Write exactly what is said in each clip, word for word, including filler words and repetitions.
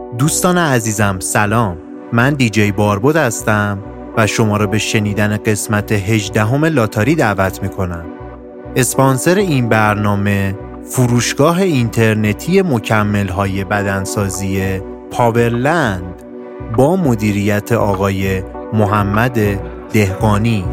دوستان عزیزم سلام، من دیجی باربود هستم و شما را به شنیدن قسمت هجدهم لاتاری دعوت میکنم. اسپانسر این برنامه فروشگاه اینترنتی مکمل‌های بدنسازی پاورلند با مدیریت آقای محمد دهقانی.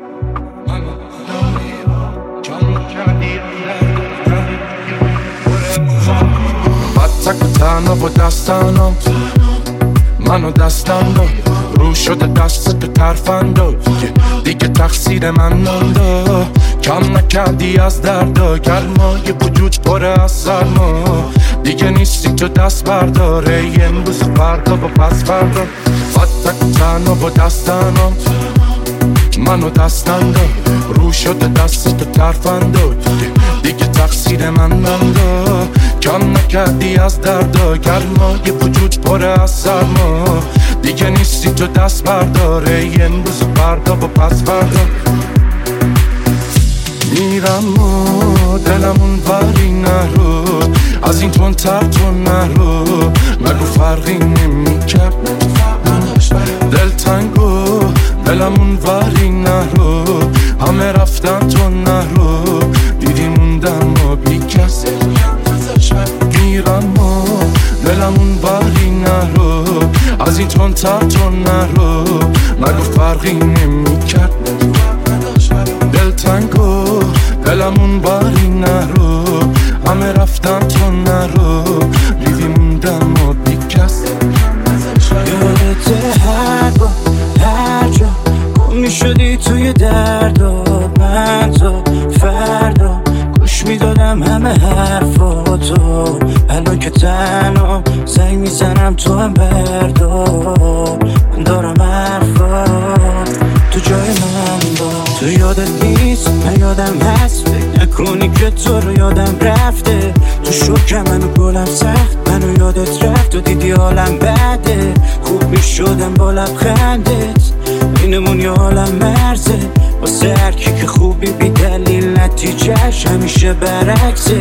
تنها با دستانم منو دستم داد رو شده دست به ترفندا دیگه تقصیر من نانده کم نکردی از دردا گرمای وجود پره از سرما دیگه نیستی تو دست برداره امروز فردا با پس فردا فتک تنها با دستانم منو دستم داد رو شده دست به ترفندا دیگه تقصیر من نانده کم نکردی از دردا گرمای وجود پره از سرما دیگه نیستی تو دست برداره امروز فردا با پس فردا میرم و دلمون وری نرو از این تون تر تو نرو مگو فرقی نمی کرد دل تنگو دلمون وری نرو همه رفتن تو نرو دیدی موندم و بی کس میرم و دلمون وری نرو از این تون تر تو نرو مگو فرقی نمی کرد دل تنگو دلمون وری نرو همه رفتن تو نرو دیدی موندم و بی کس یادت هر با هر جا گم میشدی توی درد و من تو فردا گوش میدادم همه حرفاتو الان که تنها زنگ میزنم تو هم بردار من دارم حرفات تو جای من با تو یادت نیست من یادم هست فکر نکنی که تو رو یادم رفته تو شکر منو گلم سخت منو یادت رفت و دیدی حالم بده خوب میشدم با لبخندت اینمون یه حالم مرزه واسه هر کی که خوبی بی دلیل نتیجهش همیشه برعکسه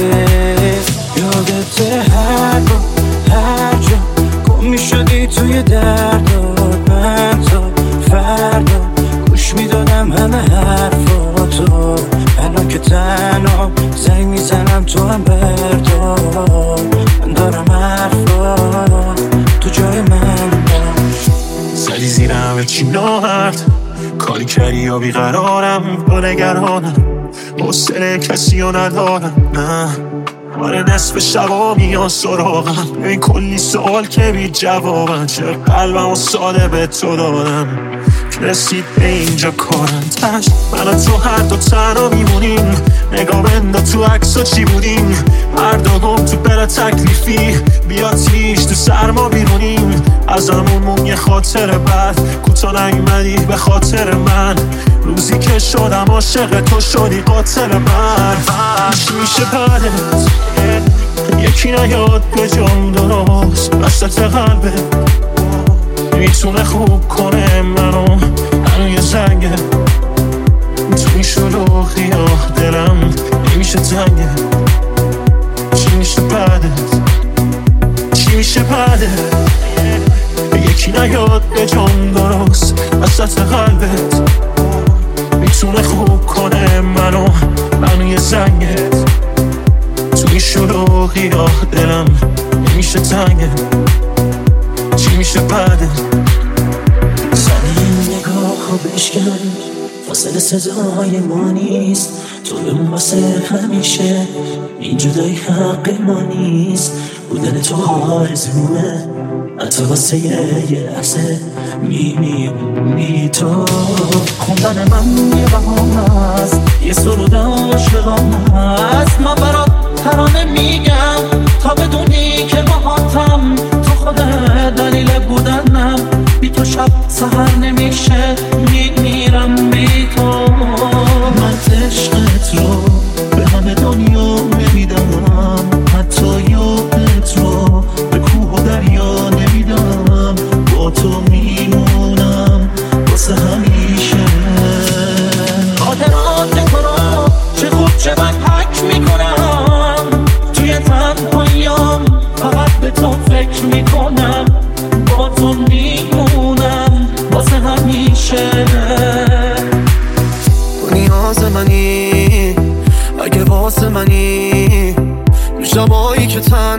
یادت هر با هر جا گم میشدی توی درد و من تا فردا گوش میدادم همه حرفاتو الان که تنها زنگ میزنم تو هم بردار من دارم حرفات تو جای من باش زدی زیرم به چی ناهرد کاری کردی یا بیقرارم با نگرانم حوصله کسی رو ندارم نه آره نصف شبا میان سراغم این کلی سوال که بی جوابم چرا قلبم و ساده به تو دادم که رسید به اینجا کارم تش من و تو هر دو تنها میمونیم نگاه بندا تو عکسا چی بودیم هر دوم تو بلا تکلیفی بیا تیش تو سرما بیرونیم از همون یه خاطر بد کوتا نیومدی به خاطر من روزی که شدم عاشق تو شدی قاتل من چی میشه بعدت یکی نیاد به جام درست وسط قلبه میتونه خوب کنه منو منو یه زنگه تو این شلوغی ها دلم نمیشه تنگه چی میشه بعدت چی میشه بعدت یکی نیاد به جام درست وسط قلبت میتونه خوب کنه منو منو یه زنگه تو این شلوغی ها دلم نمیشه تنگه چی میشه بعده زنی این نگاه رو بشکن فاصله صدای ما نیست تو بمون واسه همیشه این جدایی حق ما نیست بودن تو آرزومه حتی واسه یه لحظه میمیمونی تو خوندن من یه بهانه است یه سرود عاشقانه است من برات ترانه میگم تا بدونی که باهاتم تو خودت دلیل بودنم بی تو شب سحر نمیشه میمیرم بی تو من عشقت رو به همه دنیا نمیدم حتی یادت رو به کوه و دریا نمیدم با تو میمونم واسه همیشه خاطرات تو رو چه خوب چه من حک میکنم توی تنهاییام فقط به تو فکر میکنم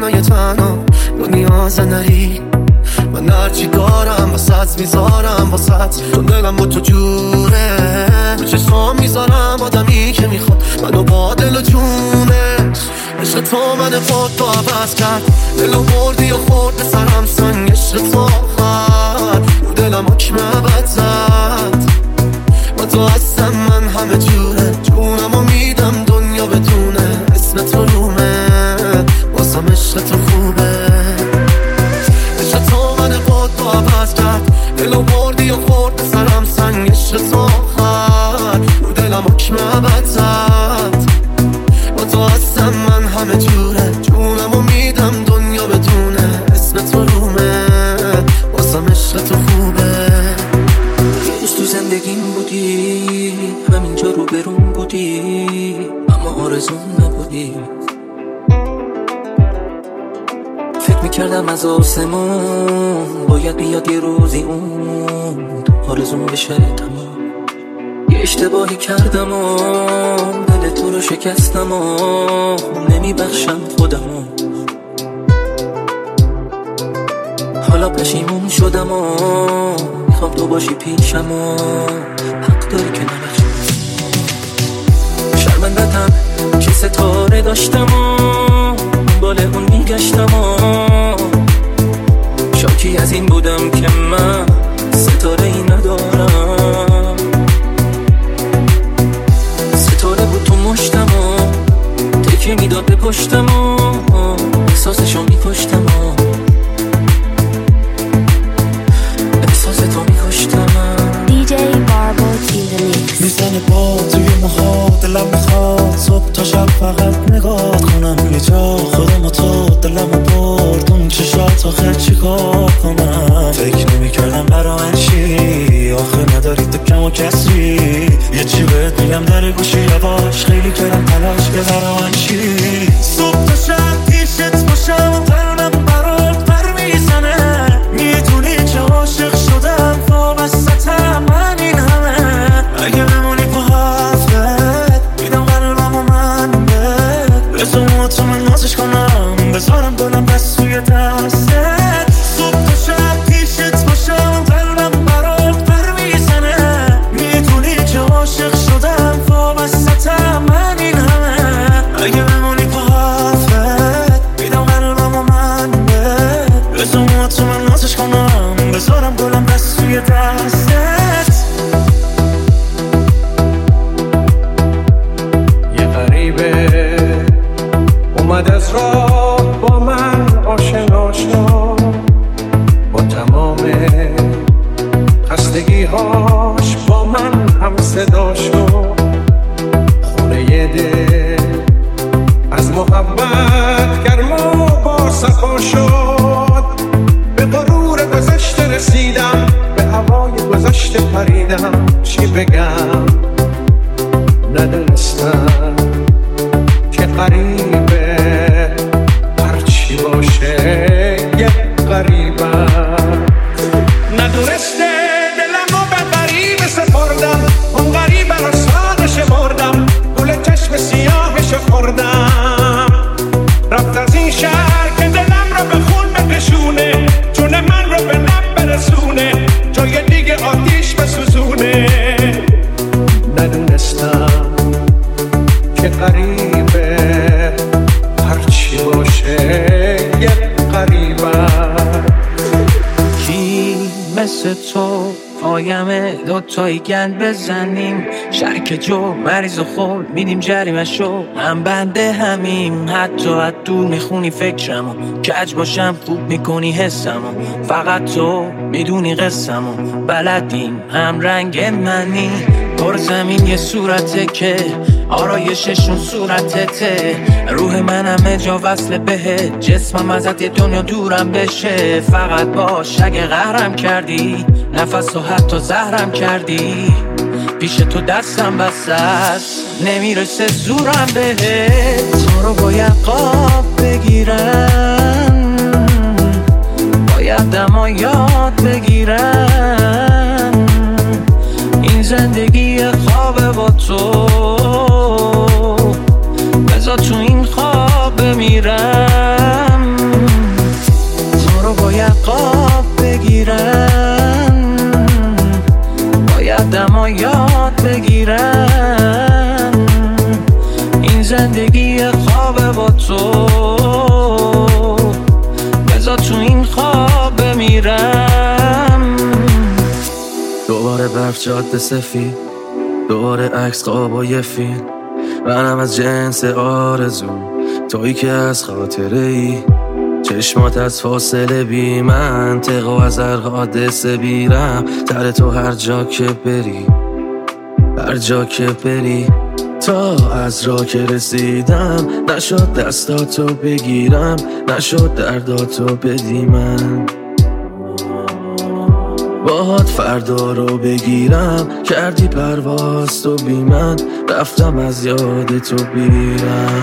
دنیای تنها دنیا زنری من هرچی دارم واسط میذارم واسط چون دلم با تو جوره تو چشمام میذارم آدمی که میخواد منو با دل و جونه عشق تو من خود تو عوض کرد دلو بردی و خورد به سرم سنگ عشق تو آخر رو دلم حکم عبد زد با تو هستم من همه جوره جونم و میدم دنیا بدونه اسم تو رومه واسم عشق تو خوبه عشق تو من خود تو عوض کرد دلو بردی و خورد به سرم سنگ عشق تو آخر رو دلم حکم عبد زد با تو هستم من همه جوره جونم و میدم دنیا بدونه اسم تو رومه واسم عشق تو خوبه روز تو زندگیم بودی همینجا رو برون بودی اما آرزون نبودی فکر میکردم از آسمون باید بیاد یه روزی اون آرزون بشه تمام یه اشتباهی کردم و دل تو رو شکستم و نمیبخشم خودمو حالا پشیمون شدم و میخوام تو باشی پیشم و حق داری که نبخشم شرمندتم که ستاره داشتم و بالا اون میگشتم و شاکی از این بودم که من ستاره ای ندارم ستاره بود تو مشتم و تکیه میداد به پشتم و احساسشو میکشتم و احساس تو میکشتم دی جی باربو توی میکس میزنه با توی موها دلم میخواد صبح تا شب فقط نگاه کنم یه جا خودم و تو دلم برد اون چشات آخر چی کار کنم فکر نمی کردم برای چی آخه نداری تو کم و کسری یه چی بهت میگم در گوشی یواش خیلی کردم تلاش که برای چی صبح تا شب پیشت باشم قلبم برات پر میزنه میدونی چه عاشق شدم وابستم من این همه اگه بمونی با حرفت میدم قلبم و من بهت بزن تو من نازش کنم بذارم دلم بس توی دستت صبح تا شب پیشت باشم قلبم برات پر میزنه میدونی چه عاشق شدم وابستم من این همه اگه بمونی با حرفت میدم قلبم و من بهت بزن تو من نازش کنم بذارم دلم بس توی دستت یه غریبه اومد از راه با من آشنا شد با تمام خستگی هاش با من هم صدا شد خونه دل از محبت گرم و با صفا شد به غرور گذشته رسیدم به هوای گذشته پریدم چی بگم ندونستم که غریبه هرچی باشه یه غریبم ندونسته دلمو به غریبه سپردم اون غریبه رو سادش بردم گل چشم سیاهش خوردم رفت از این شهر که دلم رو به خون بکشونه جون من رو به لب برسونه جای دیگه آتیش بسوزونه ندونستم که غریبه هرچی باشه یه غریبم کی مثل تو پایمه دوتایی گند بزنیم شرک جو مریض و خود میدیم جریمه شو هم بنده همیم حتی از دور میخونی فکرمو کج باشم خوب میکنی حسمو فقط تو میدونی قسمو بلدیم هم رنگ منی پر زمین یه صورته که آرایششون صورتته روح من همه جا وصل بهت جسمم ازت یه دنیا دورم بشه فقط باش اگه قهرم کردی نفس و حتی زهرم کردی پیش تو دستم بسته است نمیرسه زورم بهت تو رو باید قاب بگیرم باید دما یاد بگیرم این زندگی خوابه با تو بذار تو این خواب بمیرم برف جاده سفید، دوباره عکس خوابای فیلم. منم از جنس آرزو، تویی که از خاطره ای. چشمات از فاصله بی منطق و از هر حادثه بیرم. تر تو هر جا که بری، هر جا که بری. تا از راه که رسیدم نشد دستاتو بگیرم، نشد درداتو بدی من. باهات فردا رو بگیرم، کردی پرواز تو بی من. رفتم از یاد تو بیرم.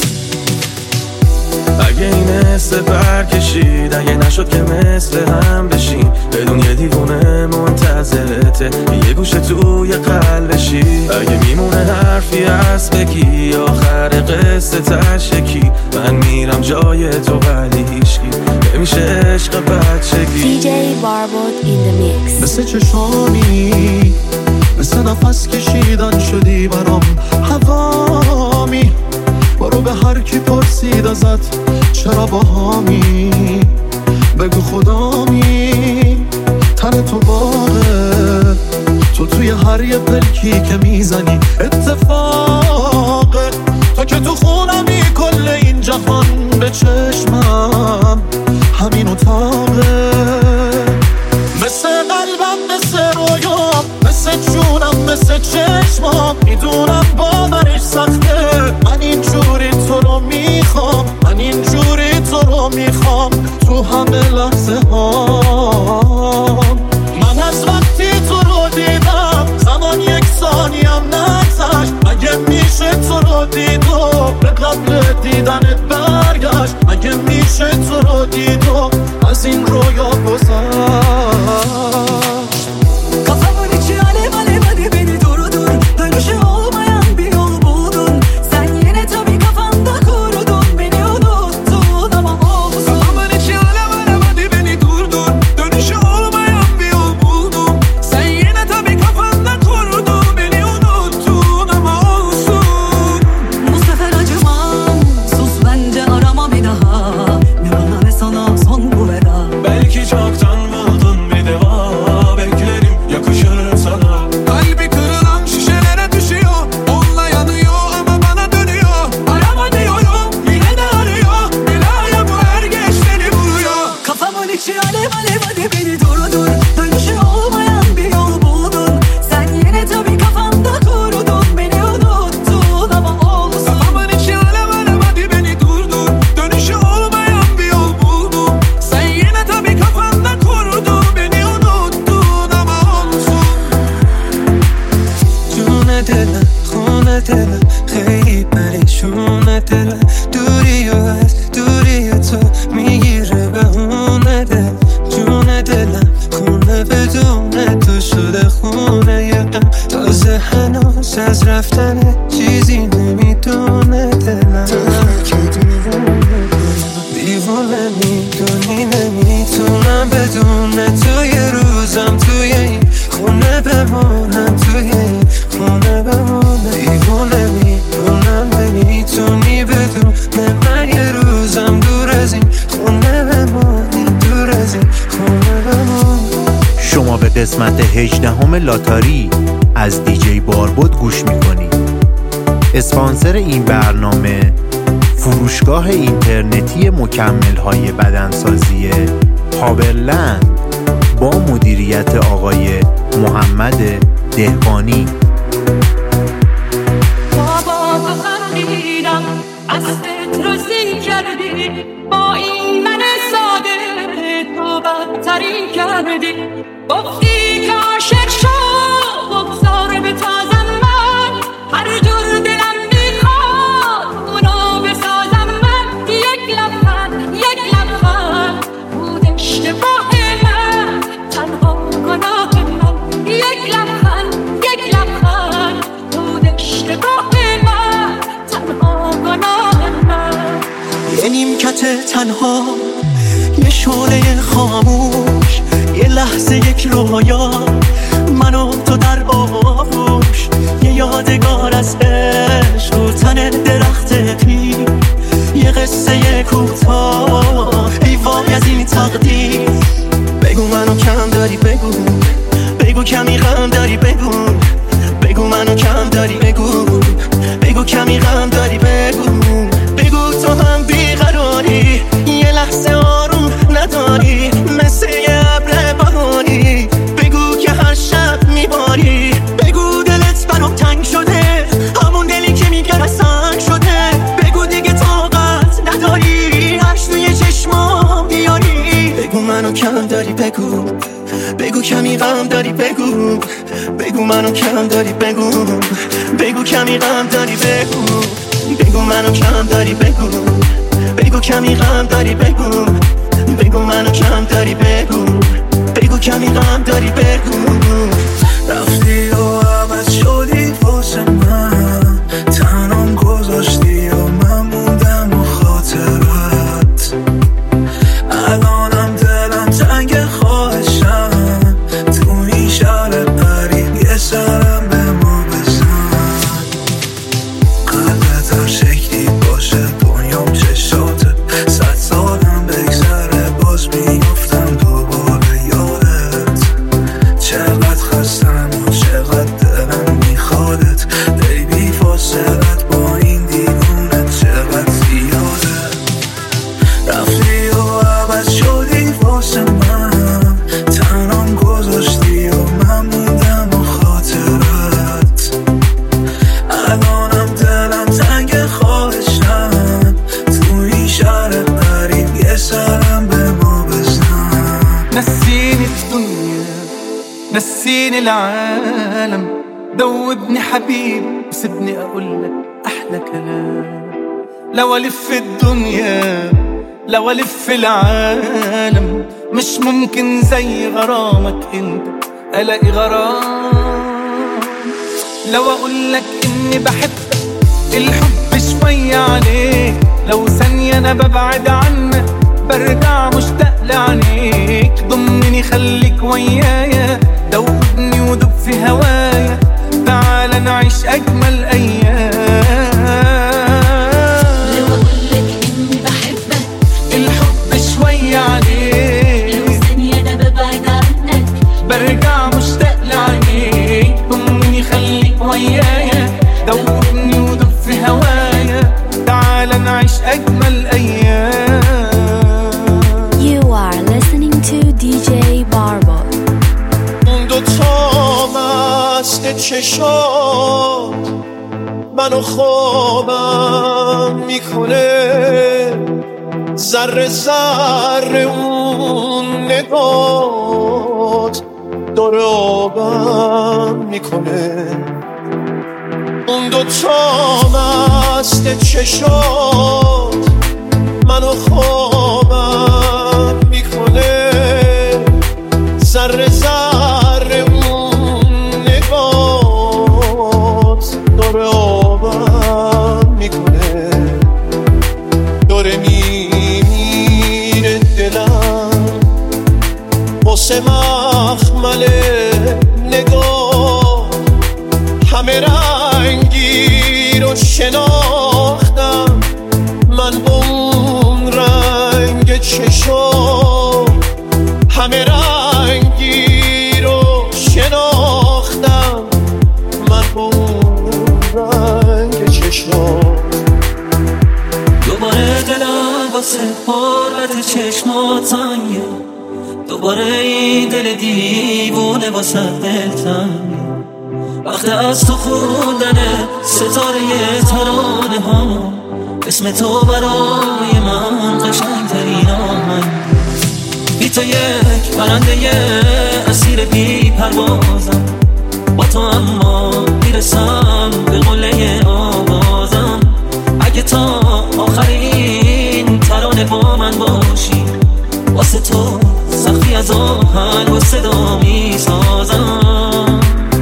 اگه این حس برکشید، اگه نشد که مثل هم بشیم، بدون یه دیوونه منتظرته یه گوشه توی قلبشی. اگه میمونه حرفی از بگی، آخر قصه تشکی. من میرم جای تو ولی هیچکی نمیشه عشق بچگی. دی جی باربود in the mix. مثل چشامی، مثل نفس کشیدن شدی برام هوامی. برو به هر کی پرسید ازت چرا باهامی، بگو خدامی. تن تو باغه، تو توی هر یه پلکی که میزنی اتفاقه. تو که تو خونمی، کل این جهان به چشمم همین اتاقه. مثل قلبم، مثل رویام، مثل جونم، مثل چشمام. میدونم باورش سخته، من اینجوری تو رو میخوام، من اینجوری تو رو میخوام تو همه لحظه ها. من از وقتی تو رو دیدم زمان یک ثانیم نگذشت. مگه میشه تو رو دید و به قبل دیدنت برگشت؟ مگه میشه تو رو دید و از این رویا گذشت؟ Kafamın içi alev alev, hadi beni durdur. Dönüşü olmayan bir yol buldun. Sen yine tabii kafanda kurdun, beni unuttun ama olsun. Kafamın içi alev alev, hadi beni durdur. Dönüşü olmayan bir yol buldun. Sen yine tabii kafanda kurdun, beni unuttun ama olsun. Bu sefer acımam, sus bence arama bir daha. Ne bana ne sana son bu veda. Belki çoktan buldun bir deva, beklerim yakışır sana. Kalbi kırılan şişelere düşüyor, onunla yanıyor ama bana dönüyor. Arama diyorum, yine de arıyor. Belaya bu her geç seni vuruyor. Kafamın içi alev alev, hadi beni durdur. Dönüşü olmayan bir yol buldun. Sen yine tabii kafanda kurdun, beni unuttun ama olsun. Kafamın içi alev alev, hadi beni durdur. Dönüşü olmayan bir yol buldun. Sen yine tabii kafanda kurdun, beni unuttun ama olsun. جون دلم، خونه دلم، خیلی پریشونه دلم. دوری و از دوری تو میگیره بهونه دلم. جون دلم، خونه بدون تو شده خونه یه غم. تازه هنوز از رفتن چیزی نمیدونه دلم. دیوونه میدونی نمیتونم بدون تو یه روزم توی این خونه بمونم، توی این خونه بمونم. دیوونه میدونم نمیتونی بدون من یه روزم دور از این خونه بمونی، دور از این خونه بمونی. شما به قسمت هجدهم لاتاری از دیجی باربود گوش میکنید. اسپانسر این برنامه فروشگاه اینترنتی مکمل‌های بدنسازی هاورلند با مدیریت آقای محمد دهقانی. بابا فهمیدم از راضی کردی، با این من ساده تو بدتری کردی. گفتی که عاشق شو بگذار به تازم من، هر جور دلم میخواد اونو بسازم من. یک لبخند یک لبخند بود اشتباه من، تنها گناه من. یک لبخند یک لبخند بود اشتباه من، تنها گناه من. یه نیمکت تنها، یه شعله خاموش، یه لحظه یک رویا، من و تو در آغوش. یه یادگار از عشق رو تن درخت پیر، یه قصه کوتاه ای وای از این تقدیر. بگو منو کم داری، بگو بگو کمی غم داری. کم داری بگو بگو کمی غم داری بگو بگو منو کم داری بگو بگو کمی غم داری بگو بگو منو کم داری بگو بگو کمی غم داری بگو بگو منو کم داری بگو بگو کمی غم داری بگو رفتی و عوض شدی واسه من تنام گذاشتی و من موندم و خاطرت الانم دلم تنگ خواهشم تو این شهر قریب یه سرم به ما بزن قلبت هر شکلی باشه دنیام چشاته صد سالم بگذره باز میافتم دوباره یادت چقدر خستم و چقدر دلم میخوادت بیبی فاصلت با این دیوونت چقدر زیاده رفتی و عوض شدی واسه من تنام گذاشتی و من موندم و خاطرت الانم دلم تنگ خواهشم تو این شهر قریب یه سرم به ما بزن نسيني الدنيا نسيني العالم دوبني حبيبي وسيبني اقولك احلى كلام لو الف الدنيا لو الف العالم مش ممكن زي غرامك انت الاقي غرام لو اقولك اني بحبك الحب شوية عليك لو ثانية انا ببعد عنك برجع مشتاق لعينيك ضمني خليك ويايا دوبني ودوب في هوايا تعال نعيش اجمل ايام لو اقولك اني بحبك الحب شوية عليك لو ثانية انا ببعد عنك برجع مشتاق لعينيك ضمني خليك ويايا دوبني ودوب في هوايا تعال نعيش اجمل ايام. You are listening to دی جی Barbot. اون دوتا مست چشات منو خوابم میکنه ذره ذره اون نگات داره آبم میکنه اون دوتا مست چشات منو خوابم میکنه ذره ذره اون نگات داره آبم میکنه داره میمیره دلم واسه مخمل نگاه همه رنگی رو شناختم من با اون رنگ چشم همه رنگی رو شناختم من با اون رنگ چشم دوباره دلم واسه حالت چشمات تنگه دوباره این دل دیوونه واسه دلتنگه وقت از تو خوندن ستاره ترانه ها اسم تو برای من قشنگترین آهنگ بی تو یک پرنده اسیر بی پروازم با تو اما میرسم به قله آوازم اگه تا آخرین ترانه با من باشی واسه تو سختی از آهنگ و صدا میسازم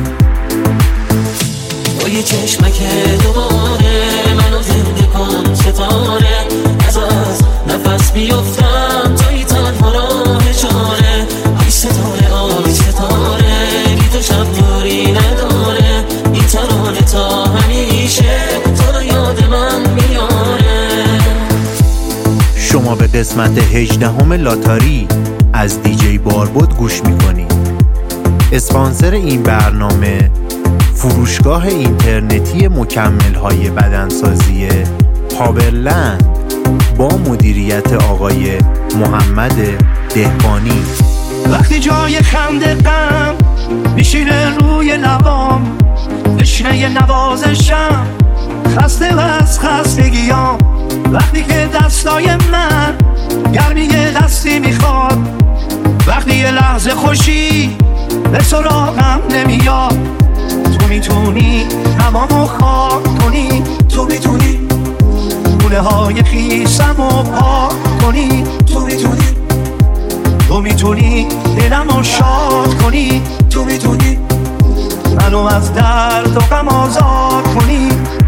با یه چشمک دوباره منو زنده کن ستاره از از نفس بیفتم توی تنها راه چاره آی ستاره آی ستاره بی تو شب نوری نداره این ترانه تا همیشه تو رو یاد من میاره. شما به قسمت هجدهم لاتاری از دی جی باربود گوش میکنید. اسپانسر این برنامه فروشگاه اینترنتی مکمل‌های بدنسازی هاورلند با مدیریت آقای محمد دهقانی. وقتی جای خنده غم میشینه روی لبام تشنه نوازشم خسته و از خستگیام وقتی که دستای من گرمی دستی میخواد تازه خوشی به سراغم نمیاد. تو میتونی تمامو خاک کنی، تو میتونی گوله های خیسمو پاک کنی، تو میتونی تو میتونی دلمو شاد کنی، تو میتونی منو از درد و غم آزاد کنی.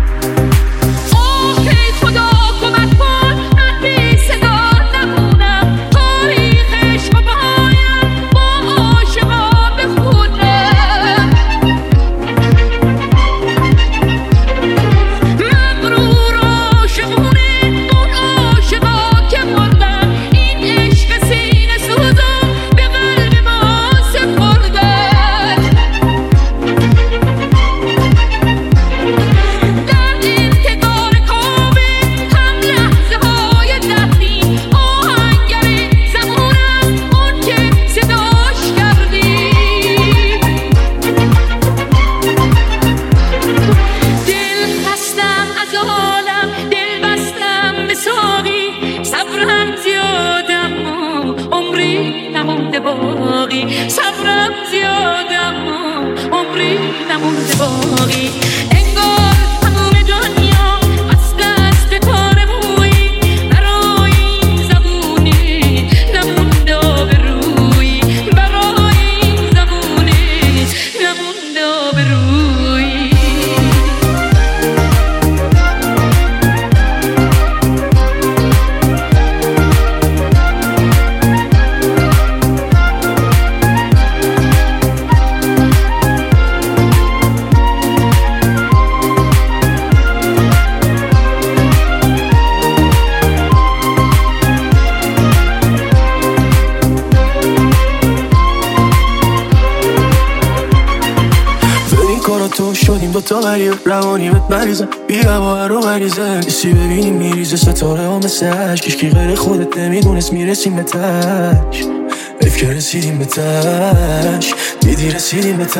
دوتا ولی روانی بهت مریضم بیا با رو مریضه کسی ببینیم میریزه ستاره ها مثل عشق کشکی غیر خودت نمیدونست میرسیم به تش حیف که رسیدیم به تش دیدی رسیدیم به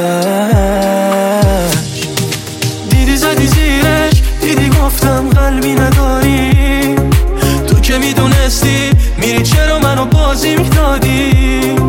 تش دیدی زدی زیرش دیدی گفتم قلبی نداری تو که میدونستی میری چرا منو بازی میدادی